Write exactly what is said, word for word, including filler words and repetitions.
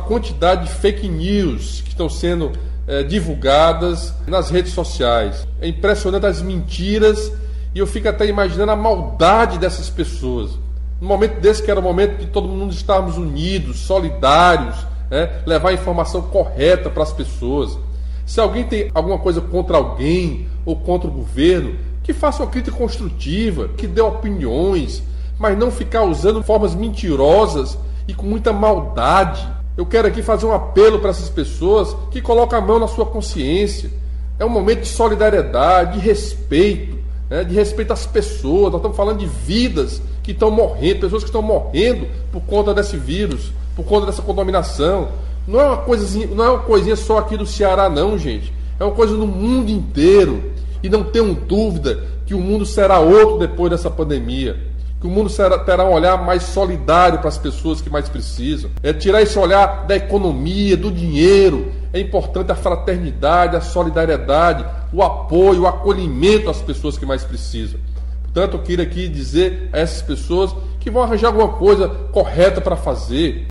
quantidade de fake news que estão sendo é, divulgadas nas redes sociais. É impressionante as mentiras e eu fico até imaginando a maldade dessas pessoas. No momento desse, que era o momento de todo mundo estarmos unidos, solidários, né? Levar a informação correta para as pessoas. Se alguém tem alguma coisa contra alguém ou contra o governo, que faça uma crítica construtiva, que dê opiniões, mas não ficar usando formas mentirosas e com muita maldade. Eu quero aqui fazer um apelo para essas pessoas que colocam a mão na sua consciência. É um momento de solidariedade, de respeito, né? De respeito às pessoas. Nós estamos falando de vidas que estão morrendo, pessoas que estão morrendo por conta desse vírus, por conta dessa contaminação. Não é uma coisinha, não é uma coisinha só aqui do Ceará, não, gente. É uma coisa no mundo inteiro. E não tenham dúvida que o mundo será outro depois dessa pandemia. Que o mundo será, terá um olhar mais solidário para as pessoas que mais precisam. É tirar esse olhar da economia, do dinheiro. É importante a fraternidade, a solidariedade, o apoio, o acolhimento às pessoas que mais precisam. Portanto, eu queria aqui dizer a essas pessoas que vão arranjar alguma coisa correta para fazer.